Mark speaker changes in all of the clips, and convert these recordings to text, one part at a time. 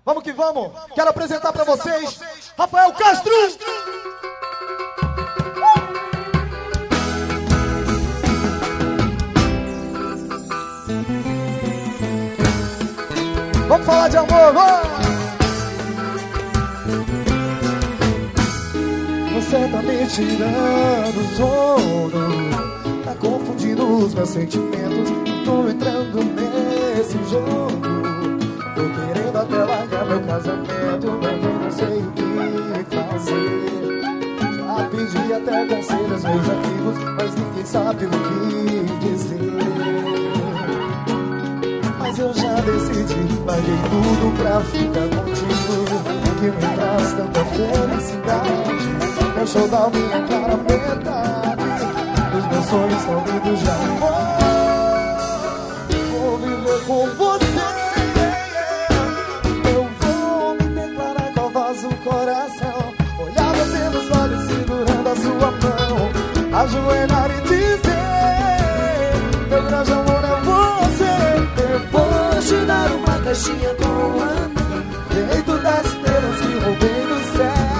Speaker 1: Vamos que vamos. Quero apresentar pra vocês Rafael Castro. Vamos falar de amor, vamos! Você tá me tirando o sono, tá confundindo os meus sentimentos. Tô entrando nesse jogo, tô querendo até largar meu casamento, mas eu não sei o que fazer. Já pedi até conselho aos meus amigos, mas ninguém sabe o que dizer. Mas eu já decidi, larguei tudo pra ficar contigo, que me traz tanta felicidade. Eu show da minha cara metade, os meus sonhos estão lindos já. Vou viver com você, eu vou me declarar com a voz do coração, olhar você nos olhos segurando a sua mão, ajoelhar e dizer: meu grande amor é você. Depois te dar uma caixinha com um anel feito das estrelas que roubei do céu.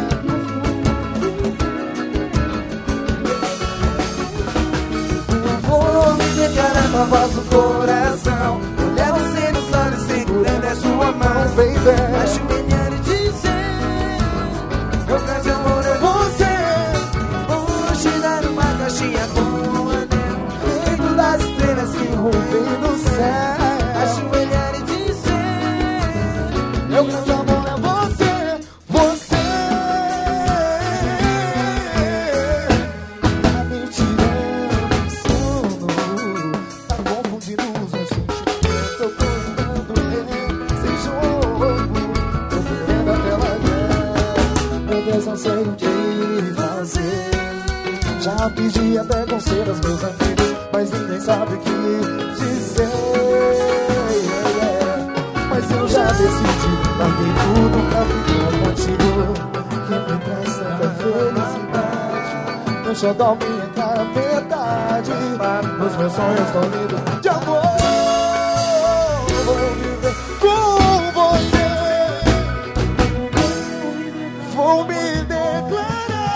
Speaker 1: Declarar com a voz do coração, olhar você nos olhos segurando a sua mão, baby. Ajoelhar e dizer: meu grande amor é você. Vou te dar uma caixinha com um anel feito das estrelas que roubei do céu. Ajoelhar e dizer: meu grande amor é você. Você tá me tirando o sono, tá confundindo os meus sentimentos. Tô correndo nesse jogo, tô querendo até largar. Meu Deus, não sei o que fazer. Já pedi até conselho aos meus amigos, mas ninguém sabe o que dizer. Mas eu já decidi, larguei tudo pra ficar contigo, que me traz tanta felicidade. Eu só dou minha cara metade, os meus sonhos estão lindos de amor. Vou viver com você, vou me declarar,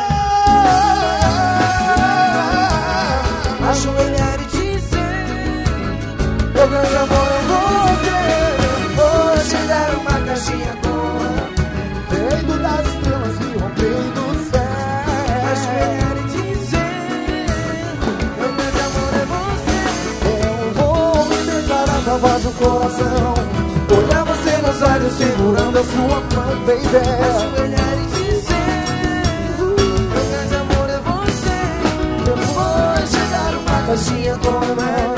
Speaker 1: ajoelhar e dizer: meu grande amor é você. Vou te dar uma caixinha com feito das estrelas que rompei do céu. Ajoelhar e dizer: meu grande amor é você. Eu vou me declarar com a voz do coração, olhar você nos olhos segurando a sua mão, baby. Ajoelhar e dizer: meu grande amor é você. Depois de dar uma caixinha com